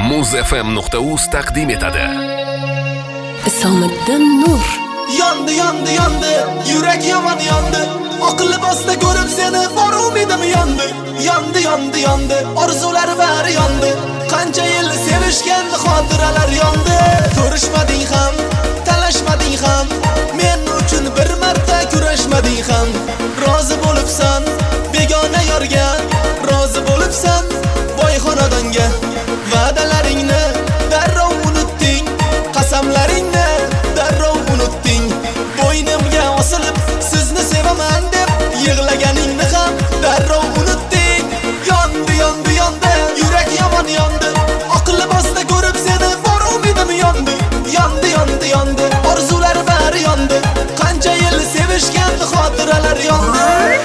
muzfm.uz taqdim etadi. Isomiddin Nur. Yondi, yondi, yondi, yurak yomon yondi. Oq libosda ko'rib seni bor umidim yondi. Yondi, yondi, yondi, orzular bari yondi. Qancha yil sevishgan xotiralar yondi. Ko'rishmading ham, talashmading ham, men uchun bir marta kurashmading ham. Rozi bo'libsan begona yorga, rozi bo'libsan boy xonadonga. Va'dalaringni darrov unutding, qasamlaringni darrov unutding. Bo'ynimga osilib sizni sevaman deb yig'laganingni ham darrov unutding. Yondi, yondi, yondi, yurak yomon yondi. Oq libosda ko'rib seni bor umidim yondi. Yondi, yondi, yondi, orzular bari yondi. Qancha yil sevishgan xotiralar yondi.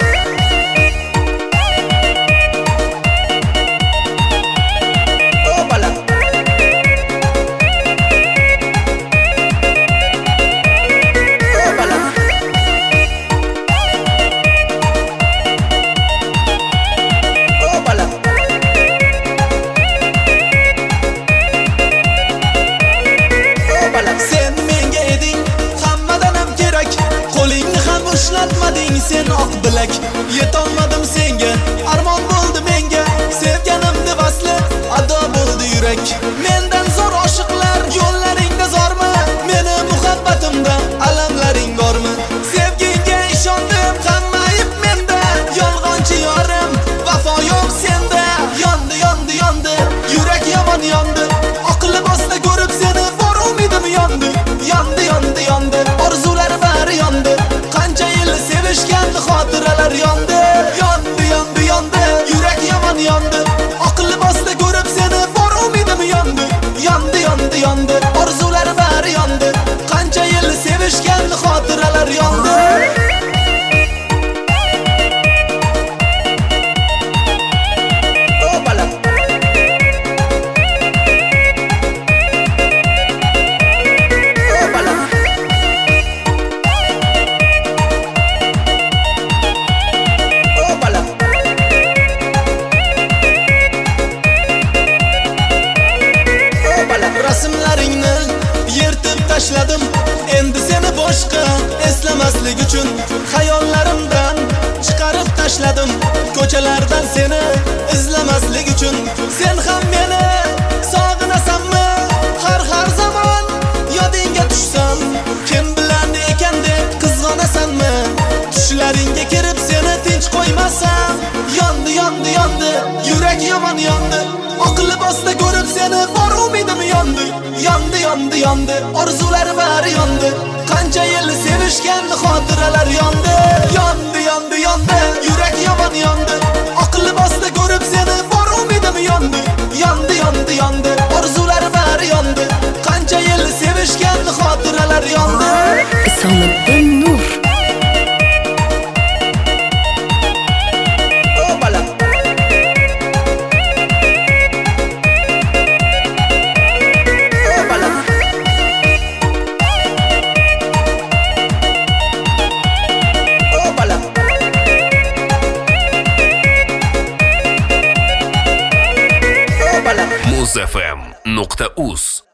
Ushlatmading sen oq bilak, yetolmadim senga, armon bo'ldi menga, sevganimni vasli ado bo'ldi yurak. Mendan zo'r oshiqlar yo'llaringda zormi? Meni muhabbatimda alamlaring bormi? Sevgingga ishondim, hamma ayb menda, yolg'onchi yorim, vafo yo'q senda. Yondi, yondi, yondi, yurak yomon yondi. Oq libosda ko'rib seni bor umidim yondi. Yondi, yondi, yondi, orzular bari yondi. Qancha yil sevishgan xotiralar yondi. Yondi, yondi, yondi, yurak yomon yondi. Oq libosda ko'rib seni bor umidim yondi. Yondi, yondi, yondi, orzular bari yondi. Qancha yil sevishgan xotiralar yondi. Rasmlaringni yirtib tashladim, endi seni boshqa eslamaslik uchun xayollarimdan chiqarib tashladim. Ko'chalardan seni izlamaslik uchun. Sen ham meni sog'inasanmi? Har zamon yodingga tushsam, kim bilan ekan deb qizg'onasanmi? Tushlaringga kirib seni tinch qo'ymasam. Yondi, yondi, yondi, yurak yomon yondi. Oq libosda ko'rib seni bor umidim yondi. Yondi, yondi, yondi, orzular bari yondi. Qancha yil sevishgan xotiralar yondi. Yondi, yondi, yondi, yurak yomon yondi. Oq libosda ko'rib seni bor umidim yondi. Yondi, yondi, yondi, orzular bari yondi. Qancha yil sevishgan xotiralar yondi. Isomiddin Nur. muzfm.uz